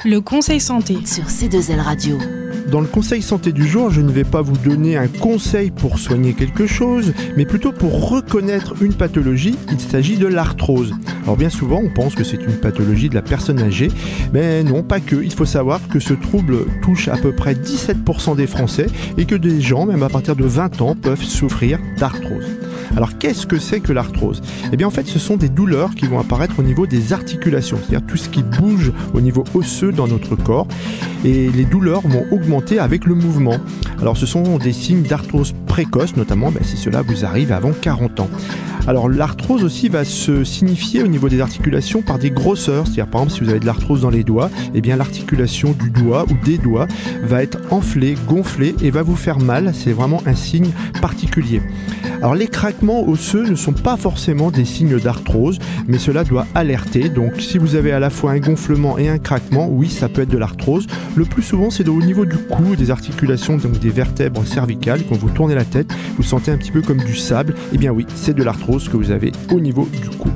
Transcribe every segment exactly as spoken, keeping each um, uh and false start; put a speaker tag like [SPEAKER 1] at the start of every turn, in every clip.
[SPEAKER 1] Le conseil santé
[SPEAKER 2] sur C deux L Radio.
[SPEAKER 3] Dans le conseil santé du jour, je ne vais pas vous donner un conseil pour soigner quelque chose, mais plutôt pour reconnaître une pathologie. Il s'agit de l'arthrose. Alors bien souvent, on pense que c'est une pathologie de la personne âgée, mais non, pas que. Il faut savoir que ce trouble touche à peu près dix-sept pour cent des Français et que des gens, même à partir de vingt ans, peuvent souffrir d'arthrose. Alors qu'est-ce que c'est que l'arthrose ? Eh bien en fait, ce sont des douleurs qui vont apparaître au niveau des articulations, c'est-à-dire tout ce qui bouge au niveau osseux dans notre corps, et les douleurs vont augmenter avec le mouvement. Alors ce sont des signes d'arthrose précoce, notamment ben, si cela vous arrive avant quarante ans. Alors l'arthrose aussi va se signifier au niveau des articulations par des grosseurs, c'est-à-dire par exemple si vous avez de l'arthrose dans les doigts, eh bien l'articulation du doigt ou des doigts va être enflée, gonflée et va vous faire mal, c'est vraiment un signe particulier. Alors les craquements osseux ne sont pas forcément des signes d'arthrose, mais cela doit alerter, donc si vous avez à la fois un gonflement et un craquement, oui ça peut être de l'arthrose. Le plus souvent c'est au niveau du cou, des articulations, donc des vertèbres cervicales, quand vous tournez la tête, vous sentez un petit peu comme du sable, eh bien oui c'est de l'arthrose que vous avez au niveau du cou.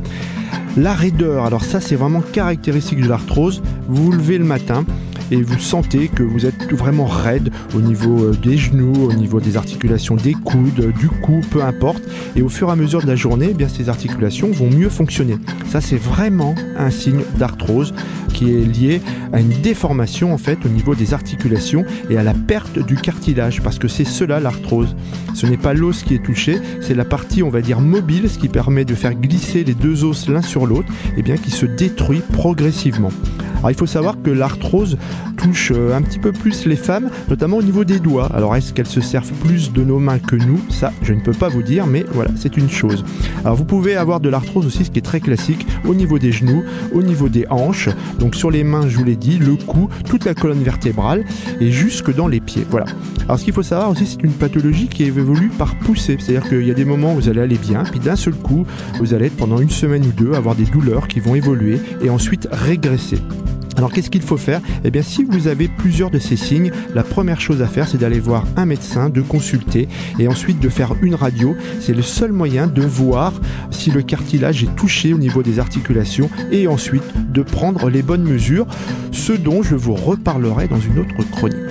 [SPEAKER 3] La raideur, alors ça c'est vraiment caractéristique de l'arthrose, vous vous levez le matin et vous sentez que vous êtes vraiment raide au niveau des genoux, au niveau des articulations des coudes, du cou, peu importe. Et au fur et à mesure de la journée, eh bien, ces articulations vont mieux fonctionner. Ça, c'est vraiment un signe d'arthrose qui est lié à une déformation en fait au niveau des articulations et à la perte du cartilage, parce que c'est cela l'arthrose. Ce n'est pas l'os qui est touché, c'est la partie, on va dire, mobile, ce qui permet de faire glisser les deux os l'un sur l'autre, et bien qui se détruit progressivement. Alors il faut savoir que l'arthrose touche un petit peu plus les femmes, notamment au niveau des doigts. Alors est-ce qu'elles se servent plus de nos mains que nous ? Ça, je ne peux pas vous dire, mais voilà, c'est une chose. Alors vous pouvez avoir de l'arthrose aussi, ce qui est très classique, au niveau des genoux, au niveau des hanches, donc sur les mains, je vous l'ai dit, le cou, toute la colonne vertébrale et jusque dans les pieds. Voilà. Alors ce qu'il faut savoir aussi, c'est une pathologie qui évolue par poussée. C'est-à-dire qu'il y a des moments où vous allez aller bien, puis d'un seul coup, vous allez pendant une semaine ou deux avoir des douleurs qui vont évoluer et ensuite régresser. Alors qu'est-ce qu'il faut faire ? Eh bien si vous avez plusieurs de ces signes, la première chose à faire c'est d'aller voir un médecin, de consulter et ensuite de faire une radio. C'est le seul moyen de voir si le cartilage est touché au niveau des articulations et ensuite de prendre les bonnes mesures, ce dont je vous reparlerai dans une autre chronique.